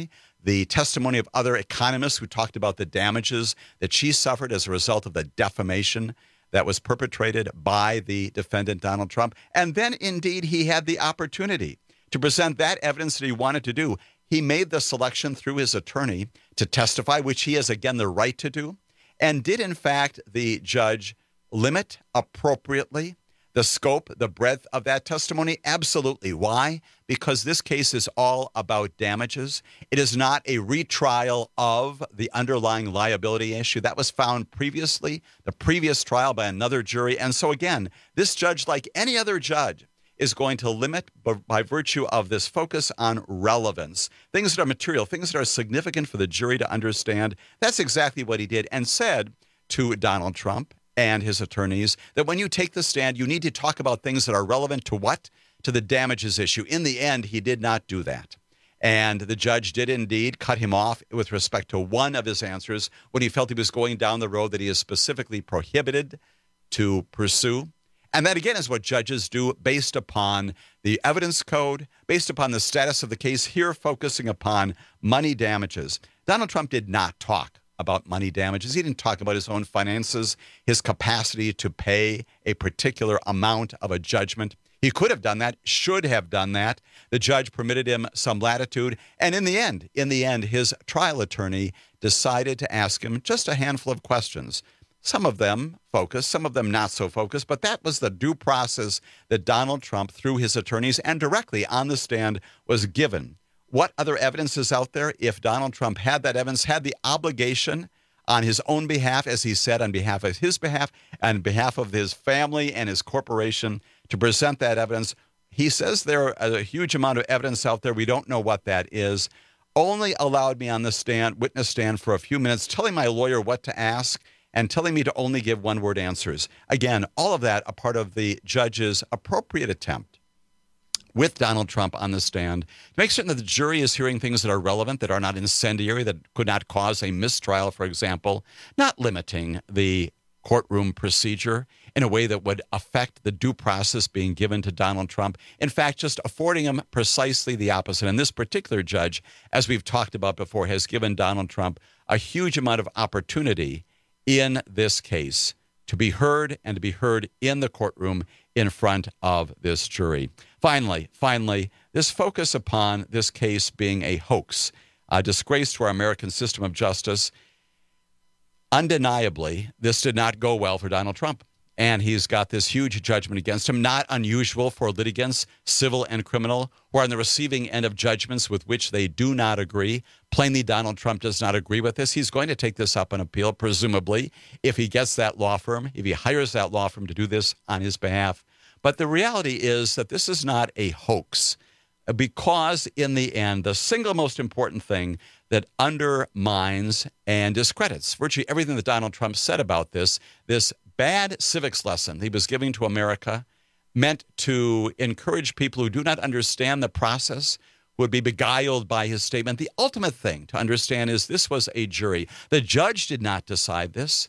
the testimony of other economists who talked about the damages that she suffered as a result of the defamation that was perpetrated by the defendant, Donald Trump. And then, indeed, he had the opportunity to present that evidence that he wanted to do. He made the selection through his attorney to testify, which he has, again, the right to do. And did, in fact, the judge limit appropriately the scope, the breadth of that testimony? Absolutely. Why? Because this case is all about damages. It is not a retrial of the underlying liability issue. That was found previously, the previous trial by another jury. And so, again, this judge, like any other judge, is going to limit by virtue of this focus on relevance, things that are material, things that are significant for the jury to understand. That's exactly what he did, and said to Donald Trump and his attorneys that when you take the stand, you need to talk about things that are relevant to what? To the damages issue. In the end, he did not do that. And the judge did indeed cut him off with respect to one of his answers when he felt he was going down the road that he is specifically prohibited to pursue. And that, again, is what judges do based upon the evidence code, based upon the status of the case, here focusing upon money damages. Donald Trump did not talk about money damages. He didn't talk about his own finances, his capacity to pay a particular amount of a judgment. He could have done that, should have done that. The judge permitted him some latitude. And in the end, in the end, his trial attorney decided to ask him just a handful of questions. Some of them focused, some of them not so focused, but that was the due process that Donald Trump, through his attorneys and directly on the stand, was given. What other evidence is out there? If Donald Trump had that evidence, had the obligation on his own behalf, as he said, on behalf of his behalf, on behalf of his family and his corporation, to present that evidence. He says there are a huge amount of evidence out there. We don't know what that is. Only allowed me on the stand, witness stand for a few minutes, telling my lawyer what to ask and telling me to only give one-word answers. Again, all of that a part of the judge's appropriate attempt with Donald Trump on the stand to make certain that the jury is hearing things that are relevant, that are not incendiary, that could not cause a mistrial, for example, not limiting the courtroom procedure in a way that would affect the due process being given to Donald Trump. In fact, just affording him precisely the opposite. And this particular judge, as we've talked about before, has given Donald Trump a huge amount of opportunity in this case to be heard and to be heard in the courtroom in front of this jury. Finally, finally, this focus upon this case being a hoax, a disgrace to our American system of justice. Undeniably, this did not go well for Donald Trump. And he's got this huge judgment against him, not unusual for litigants, civil and criminal, who are on the receiving end of judgments with which they do not agree. Plainly, Donald Trump does not agree with this. He's going to take this up on appeal, presumably, if he gets that law firm, if he hires that law firm to do this on his behalf. But the reality is that this is not a hoax, because in the end, the single most important thing that undermines and discredits virtually everything that Donald Trump said about this, this bad civics lesson he was giving to America, meant to encourage people who do not understand the process, who would be beguiled by his statement. The ultimate thing to understand is this was a jury. The judge did not decide this.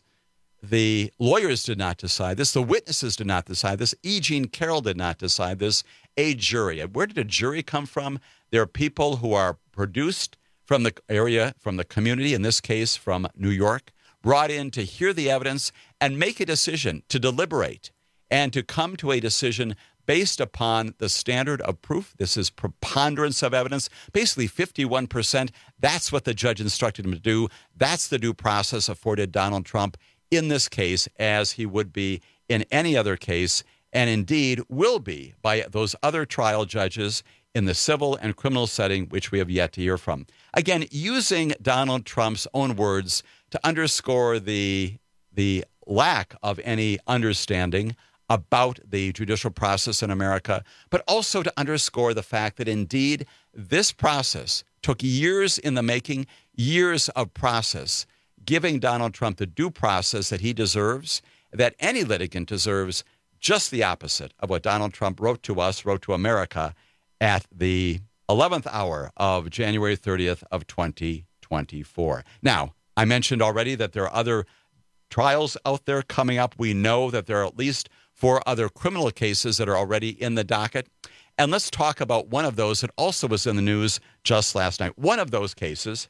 The lawyers did not decide this. The witnesses did not decide this. E. Jean Carroll did not decide this. A jury. And where did a jury come from? There are people who are produced from the area, from the community, in this case from New York, brought in to hear the evidence and make a decision, to deliberate, and to come to a decision based upon the standard of proof. This is preponderance of evidence, basically fifty-one percent. That's what the judge instructed him to do. That's the due process afforded Donald Trump in this case, as he would be in any other case, and indeed will be by those other trial judges in the civil and criminal setting, which we have yet to hear from. Again, using Donald Trump's own words to underscore the, the lack of any understanding about the judicial process in America, but also to underscore the fact that indeed this process took years in the making, years of process, giving Donald Trump the due process that he deserves, that any litigant deserves, just the opposite of what Donald Trump wrote to us, wrote to America at the eleventh hour of January thirtieth of twenty twenty-four. Now, I mentioned already that there are other trials out there coming up. We know that there are at least four other criminal cases that are already in the docket. And let's talk about one of those that also was in the news just last night. One of those cases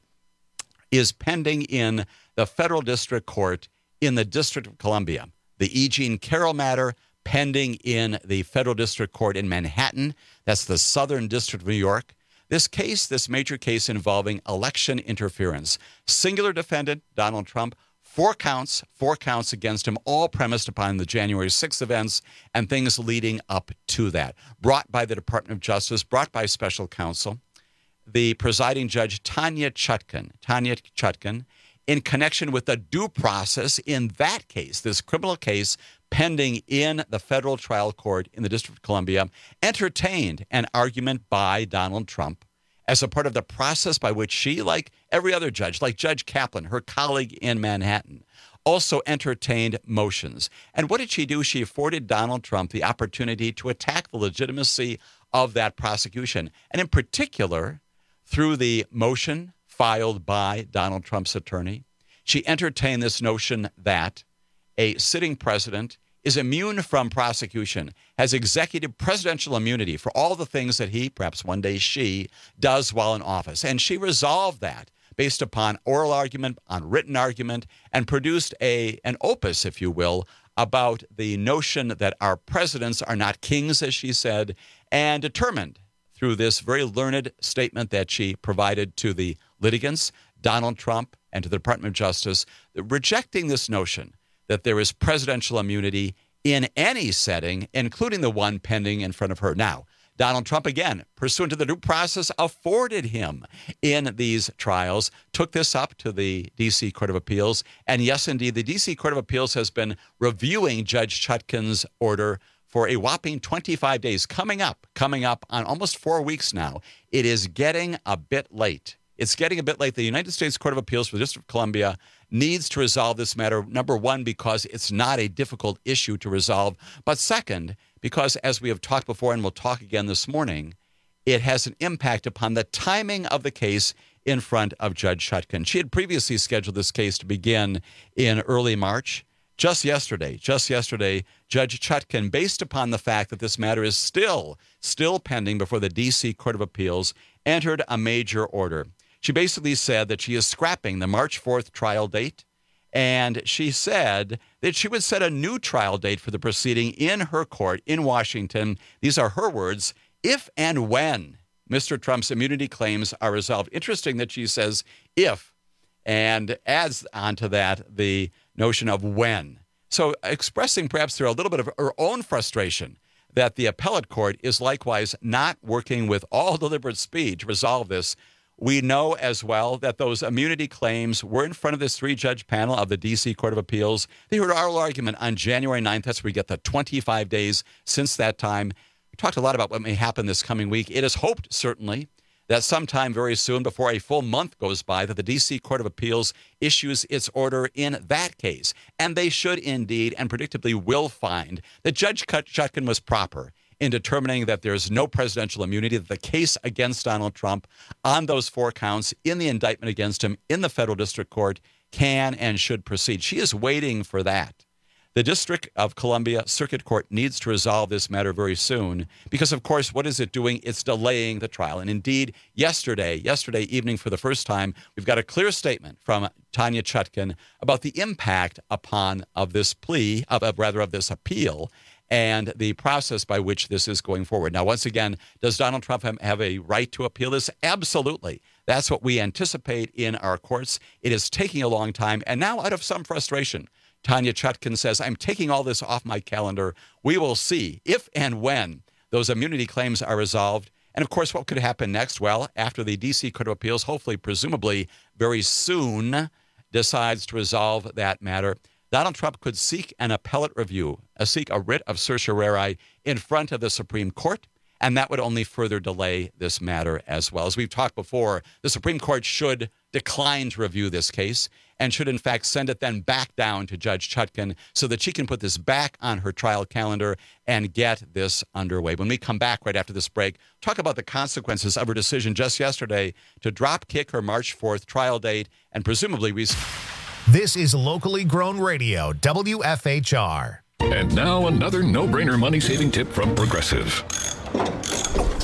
is pending in the federal district court in the District of Columbia. The E. Jean Carroll matter pending in the federal district court in Manhattan. That's the Southern District of New York. This case, this major case involving election interference. Singular defendant, Donald Trump. Four counts, four counts against him, all premised upon the January sixth events and things leading up to that. Brought by the Department of Justice, brought by special counsel. The presiding judge, Tanya Chutkan, Tanya Chutkan, in connection with the due process in that case, this criminal case pending in the federal trial court in the District of Columbia, entertained an argument by Donald Trump as a part of the process by which she, like every other judge, like Judge Kaplan, her colleague in Manhattan, also entertained motions. And what did she do? She afforded Donald Trump the opportunity to attack the legitimacy of that prosecution. And in particular, through the motion filed by Donald Trump's attorney, she entertained this notion that a sitting president is immune from prosecution, has executive presidential immunity for all the things that he, perhaps one day she, does while in office. And she resolved that based upon oral argument, on written argument, and produced a an opus, if you will, about the notion that our presidents are not kings, as she said, and determined through this very learned statement that she provided to the litigants, Donald Trump, and to the Department of Justice, rejecting this notion that there is presidential immunity in any setting, including the one pending in front of her. Now, Donald Trump, again, pursuant to the due process afforded him in these trials, took this up to the D C Court of Appeals. And yes, indeed, the D C Court of Appeals has been reviewing Judge Chutkan's order for a whopping twenty-five days, coming up, coming up on almost four weeks now. It is getting a bit late. It's getting a bit late. The United States Court of Appeals for the District of Columbia needs to resolve this matter, number one, because it's not a difficult issue to resolve, but second, because as we have talked before and we'll talk again this morning, it has an impact upon the timing of the case in front of Judge Chutkan. She had previously scheduled this case to begin in early March. Just yesterday, just yesterday, Judge Chutkan, based upon the fact that this matter is still, still pending before the D C Court of Appeals, entered a major order. She basically said that she is scrapping the March fourth trial date, and she said that she would set a new trial date for the proceeding in her court in Washington. These are her words, if and when Mister Trump's immunity claims are resolved. Interesting that she says if, and adds onto that the notion of when. So expressing perhaps through a little bit of her own frustration that the appellate court is likewise not working with all deliberate speed to resolve this. We know as well that those immunity claims were in front of this three-judge panel of the D C Court of Appeals. They heard oral argument on January ninth. That's where we get the twenty-five days since that time. We talked a lot about what may happen this coming week. It is hoped, certainly, that sometime very soon, before a full month goes by, that the D C Court of Appeals issues its order in that case. And they should indeed and predictably will find that Judge Chutkan was proper in determining that there's no presidential immunity, that the case against Donald Trump on those four counts in the indictment against him in the federal district court can and should proceed. She is waiting for that. The District of Columbia Circuit Court needs to resolve this matter very soon because, of course, what is it doing? It's delaying the trial. And indeed, yesterday, yesterday evening for the first time, we've got a clear statement from Tanya Chutkan about the impact upon of this plea, of, of rather of this appeal, and the process by which this is going forward. Now, once again, does Donald Trump have a right to appeal this? Absolutely. That's what we anticipate in our courts. It is taking a long time. And now, out of some frustration, Tanya Chutkan says, I'm taking all this off my calendar. We will see if and when those immunity claims are resolved. And, of course, what could happen next? Well, after the D C Court of Appeals, hopefully, presumably, very soon, decides to resolve that matter, Donald Trump could seek an appellate review, uh, seek a writ of certiorari in front of the Supreme Court, and that would only further delay this matter as well. As we've talked before, the Supreme Court should decline to review this case and should, in fact, send it then back down to Judge Chutkan so that she can put this back on her trial calendar and get this underway. When we come back right after this break, talk about the consequences of her decision just yesterday to drop kick her March fourth trial date and presumably... Res- This is locally grown radio, W F H R. And now another no-brainer money-saving tip from Progressive.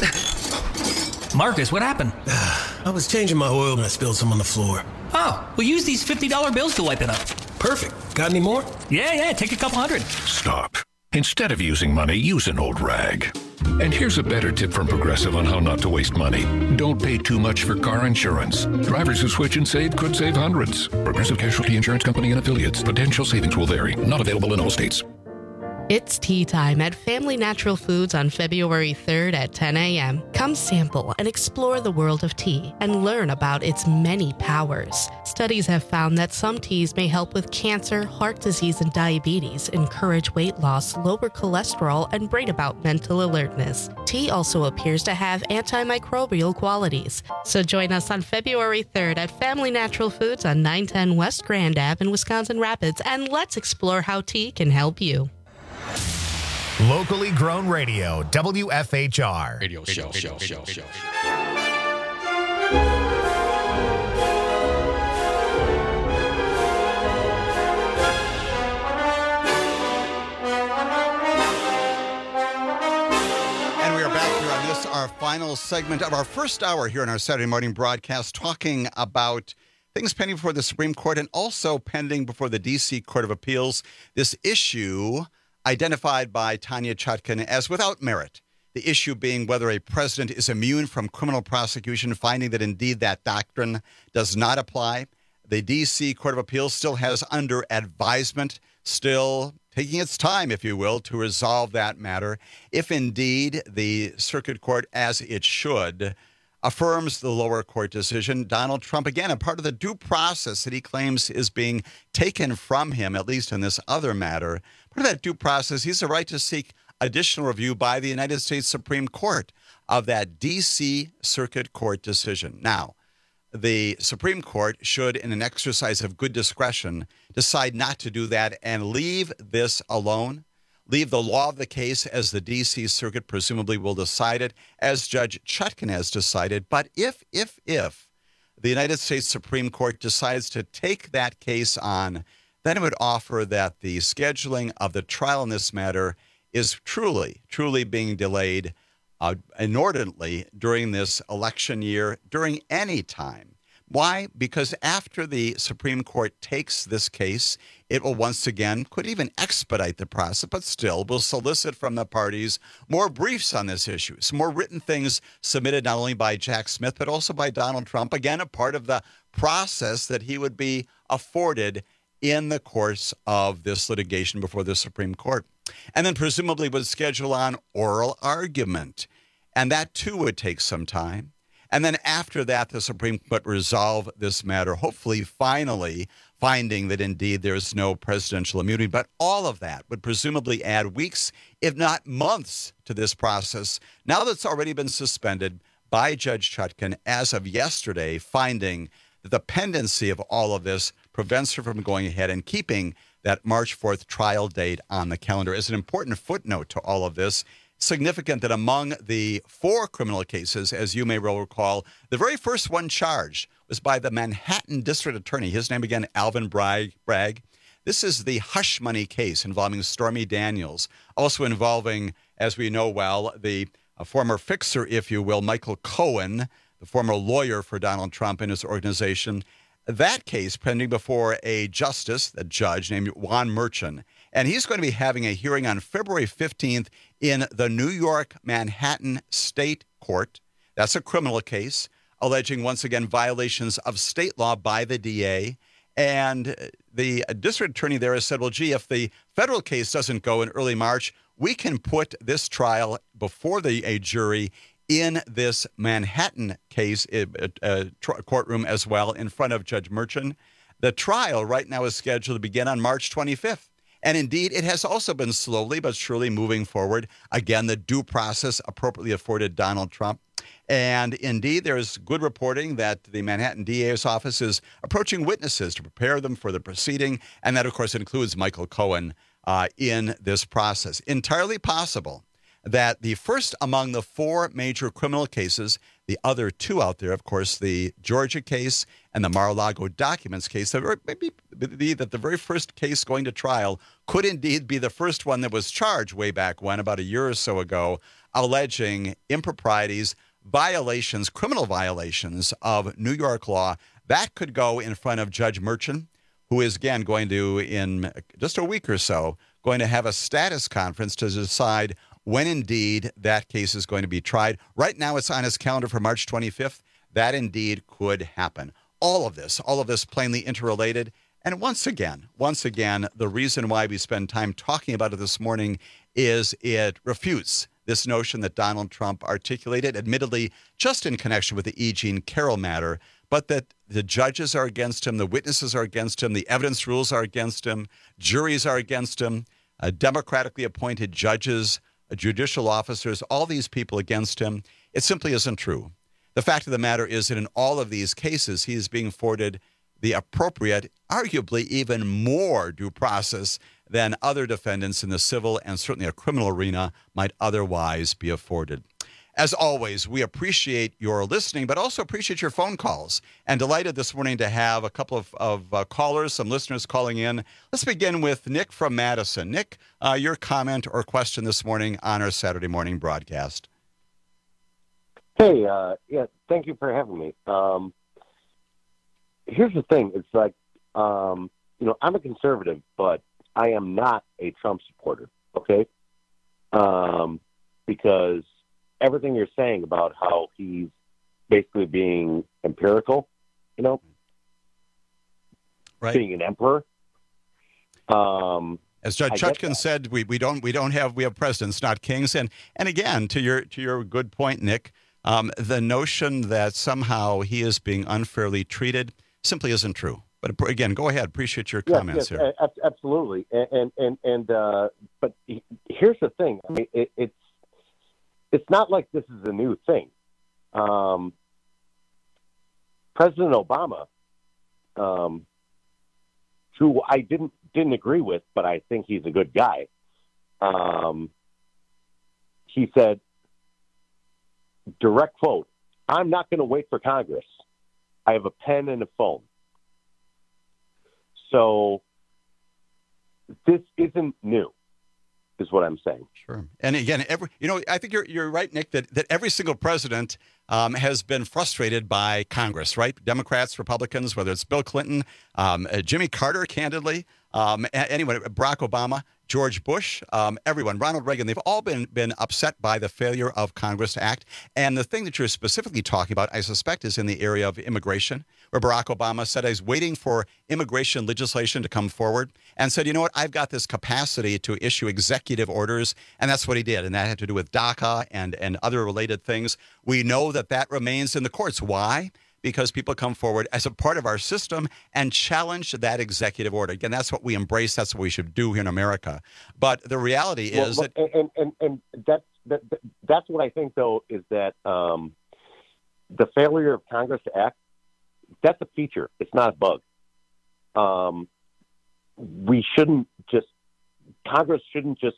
Marcus, what happened? I was changing my oil and I spilled some on the floor. Oh, well, use these fifty dollar bills to wipe it up. Perfect. Got any more? Yeah, yeah, take a couple hundred. Stop. Instead of using money, use an old rag. And here's a better tip from Progressive on how not to waste money. Don't pay too much for car insurance. Drivers who switch and save could save hundreds. Progressive Casualty Insurance Company and affiliates. Potential savings will vary. Not available in all states. It's tea time at Family Natural Foods on February third at ten a.m. Come sample and explore the world of tea and learn about its many powers. Studies have found that some teas may help with cancer, heart disease, and diabetes, encourage weight loss, lower cholesterol, and bring about mental alertness. Tea also appears to have antimicrobial qualities. So join us on February third at Family Natural Foods on nine ten West Grand Ave in Wisconsin Rapids, and let's explore how tea can help you. Locally grown radio, W F H R. Radio show, show, show, show. And we are back here on this, our final segment of our first hour here in our Saturday morning broadcast, talking about things pending before the Supreme Court and also pending before the D C Court of Appeals. This issue identified by Tanya Chutkan as without merit. The issue being whether a president is immune from criminal prosecution, finding that indeed that doctrine does not apply. The D C Court of Appeals still has under advisement, still taking its time, if you will, to resolve that matter. If indeed the circuit court, as it should, affirms the lower court decision, Donald Trump, again, a part of the due process that he claims is being taken from him, at least in this other matter, part of that due process, he has a right to seek additional review by the United States Supreme Court of that D C Circuit Court decision. Now, the Supreme Court should, in an exercise of good discretion, decide not to do that and leave this alone, leave the law of the case as the D C Circuit presumably will decide it, as Judge Chutkan has decided. But if, if, if the United States Supreme Court decides to take that case on, then it would offer that the scheduling of the trial in this matter is truly, truly being delayed uh, inordinately during this election year, during any time. Why? Because after the Supreme Court takes this case, it will once again, could even expedite the process, but still will solicit from the parties more briefs on this issue, some more written things submitted not only by Jack Smith, but also by Donald Trump. Again, a part of the process that he would be afforded in the course of this litigation before the Supreme Court. And then presumably would schedule on oral argument. And that too would take some time. And then after that, the Supreme Court resolve this matter, hopefully finally finding that indeed there's no presidential immunity. But all of that would presumably add weeks, if not months, to this process. Now that's already been suspended by Judge Chutkan as of yesterday, finding that the pendency of all of this prevents her from going ahead and keeping that March fourth trial date on the calendar. As an important footnote to all of this, significant that among the four criminal cases, as you may well recall, the very first one charged was by the Manhattan District Attorney. His name again, Alvin Bragg. Bragg. This is the hush money case involving Stormy Daniels, also involving, as we know well, the uh, former fixer, if you will, Michael Cohen, the former lawyer for Donald Trump and his organization. That case pending before a justice, a judge named Juan Merchan. And he's going to be having a hearing on February fifteenth in the New York Manhattan State Court. That's a criminal case alleging, once again, violations of state law by the D A. And the district attorney there has said, well, gee, if the federal case doesn't go in early March, we can put this trial before the a jury in this Manhattan case uh, courtroom as well in front of Judge Merchan. The trial right now is scheduled to begin on March twenty-fifth. And indeed, it has also been slowly but surely moving forward. Again, the due process appropriately afforded Donald Trump. And indeed, there's good reporting that the Manhattan D A's office is approaching witnesses to prepare them for the proceeding. And that, of course, includes Michael Cohen uh, in this process. Entirely possible that the first among the four major criminal cases The other two out there, of course, the Georgia case and the Mar-a-Lago documents case. So it may be that the very first case going to trial could indeed be the first one that was charged way back when, about a year or so ago, alleging improprieties, violations, criminal violations of New York law. That could go in front of Judge Merchan, who is, again, going to, in just a week or so, going to have a status conference to decide when indeed that case is going to be tried. Right now it's on his calendar for March twenty-fifth. That indeed could happen. All of this, all of this plainly interrelated. And once again, once again, the reason why we spend time talking about it this morning is it refutes this notion that Donald Trump articulated, admittedly just in connection with the E. Jean Carroll matter, but that the judges are against him, the witnesses are against him, the evidence rules are against him, juries are against him, uh, democratically appointed judges, uh, judicial officers, all these people against him. It simply isn't true. The fact of the matter is that in all of these cases, he is being afforded the appropriate, arguably even more due process than other defendants in the civil and certainly a criminal arena might otherwise be afforded. As always, we appreciate your listening, but also appreciate your phone calls. And delighted this morning to have a couple of, of uh, callers, some listeners calling in. Let's begin with Nick from Madison. Nick, uh, your comment or question this morning on our Saturday morning broadcast. Hey, uh, yeah, thank you for having me. Um, here's the thing. It's like, um, you know, I'm a conservative, but I am not a Trump supporter, okay? Um, because everything you're saying about how he's basically being empirical, you know, right, being an emperor. Um, As Judge Chutkan said, we, we don't we don't have we have presidents, not kings. And and again, to your to your good point, Nick, um, the notion that somehow he is being unfairly treated simply isn't true. But again, go ahead. Appreciate your comments yes, here. Yes, absolutely. And and and uh, but here's the thing. I mean, it, it's it's not like this is a new thing. Um, President Obama, um, who I didn't didn't agree with, but I think he's a good guy. Um, he said, direct quote, "I'm not going to wait for Congress. I have a pen and a phone." So this isn't new, is what I'm saying. Sure. And again, every you know, I think you're you're right, Nick, that, that every single president um, has been frustrated by Congress, right? Democrats, Republicans, whether it's Bill Clinton, um, uh, Jimmy Carter, candidly, um, anyone, Barack Obama, George Bush, um, everyone, Ronald Reagan, they've all been been upset by the failure of Congress to act. And the thing that you're specifically talking about, I suspect, is in the area of immigration, where Barack Obama said he's waiting for immigration legislation to come forward and said, you know what, I've got this capacity to issue executive orders. And that's what he did. And that had to do with DACA and, and other related things. We know that that remains in the courts. Why? Because people come forward as a part of our system and challenge that executive order. Again, that's what we embrace. That's what we should do here in America. But the reality well, is but, that... And, and, and that's, that, that's what I think, though, is that um, the failure of Congress to act, that's a feature. It's not a bug. Um, we shouldn't just... Congress shouldn't just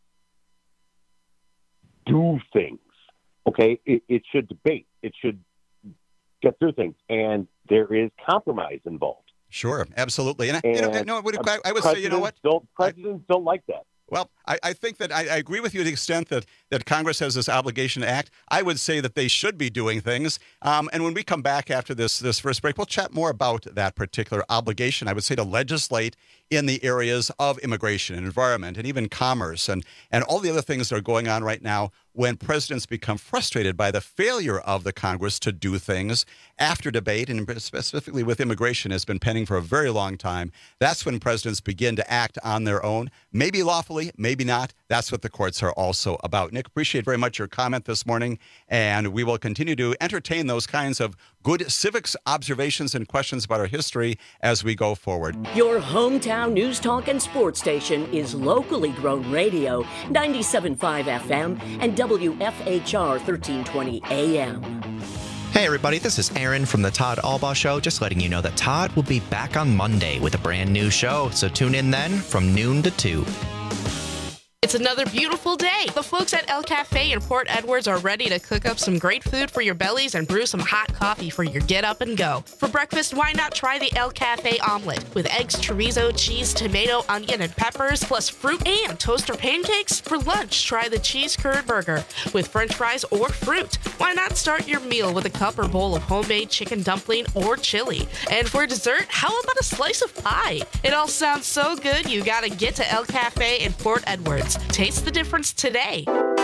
do things, okay? It, it should debate. It should get through things, and there is compromise involved. Sure, absolutely. And, and you know, no, I, I would say, you know what? Don't, presidents I, don't like that. Well, I, I think that I, I agree with you to the extent that, that Congress has this obligation to act. I would say that they should be doing things. Um, and when we come back after this this first break, we'll chat more about that particular obligation. I would say to legislate in the areas of immigration and environment and even commerce and, and all the other things that are going on right now when presidents become frustrated by the failure of the Congress to do things after debate, and specifically with immigration has been pending for a very long time. That's when presidents begin to act on their own, maybe lawfully, maybe not. That's what the courts are also about. Nick, appreciate very much your comment this morning, and we will continue to entertain those kinds of good civics observations and questions about our history as we go forward. Your hometown news talk and sports station is locally grown radio, ninety-seven point five F M and W F H R thirteen twenty A M. Hey everybody, this is Aaron from the Todd Albaugh Show, just letting you know that Todd will be back on Monday with a brand new show, so tune in then from noon to two. It's another beautiful day. The folks at El Cafe in Port Edwards are ready to cook up some great food for your bellies and brew some hot coffee for your get up and go. For breakfast, why not try the El Cafe omelet with eggs, chorizo, cheese, tomato, onion, and peppers, plus fruit and toaster pancakes? For lunch, try the cheese curd burger with french fries or fruit. Why not start your meal with a cup or bowl of homemade chicken dumpling or chili? And for dessert, how about a slice of pie? It all sounds so good, you gotta get to El Cafe in Port Edwards. Taste the difference today.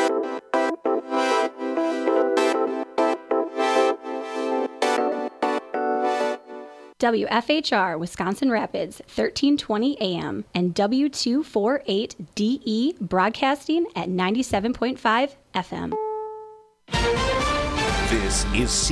W F H R Wisconsin Rapids, thirteen twenty A M, and W two forty-eight D E broadcasting at ninety-seven point five F M. This is